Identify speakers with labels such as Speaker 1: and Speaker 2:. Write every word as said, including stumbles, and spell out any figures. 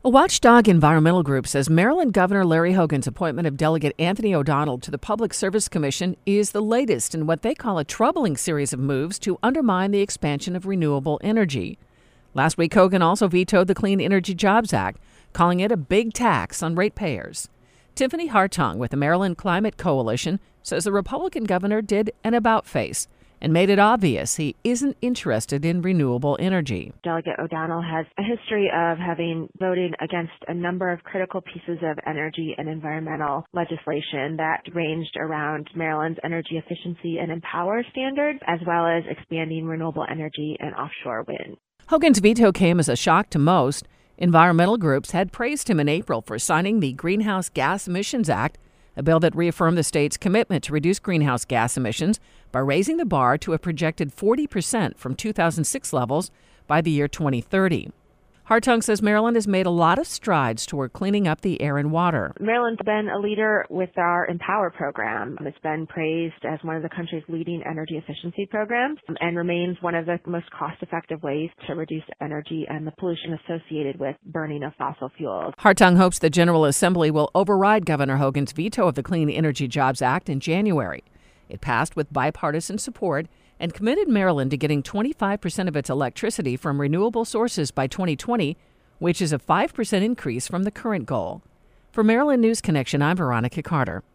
Speaker 1: A watchdog environmental group says Maryland Governor Larry Hogan's appointment of Delegate Anthony O'Donnell to the Public Service Commission is the latest in what they call a troubling series of moves to undermine the expansion of renewable energy. Last week, Hogan also vetoed the Clean Energy Jobs Act, calling it a big tax on ratepayers. Tiffany Hartung with the Maryland Climate Coalition says the Republican governor did an about-face and made it obvious he isn't interested in renewable energy.
Speaker 2: Delegate O'Donnell has a history of having voted against a number of critical pieces of energy and environmental legislation that ranged around Maryland's energy efficiency and empower standards, as well as expanding renewable energy and offshore wind.
Speaker 1: Hogan's veto came as a shock to most. Environmental groups had praised him in April for signing the Greenhouse Gas Emissions Act, a bill that reaffirmed the state's commitment to reduce greenhouse gas emissions by raising the bar to a projected forty percent from two thousand six levels by the year twenty thirty. Hartung says Maryland has made a lot of strides toward cleaning up the air and water.
Speaker 2: Maryland's been a leader with our Empower program. It's been praised as one of the country's leading energy efficiency programs and remains one of the most cost-effective ways to reduce energy and the pollution associated with burning of fossil fuels.
Speaker 1: Hartung hopes the General Assembly will override Governor Hogan's veto of the Clean Energy Jobs Act in January. It passed with bipartisan support and committed Maryland to getting twenty-five percent of its electricity from renewable sources by twenty twenty, which is a five percent increase from the current goal. For Maryland News Connection, I'm Veronica Carter.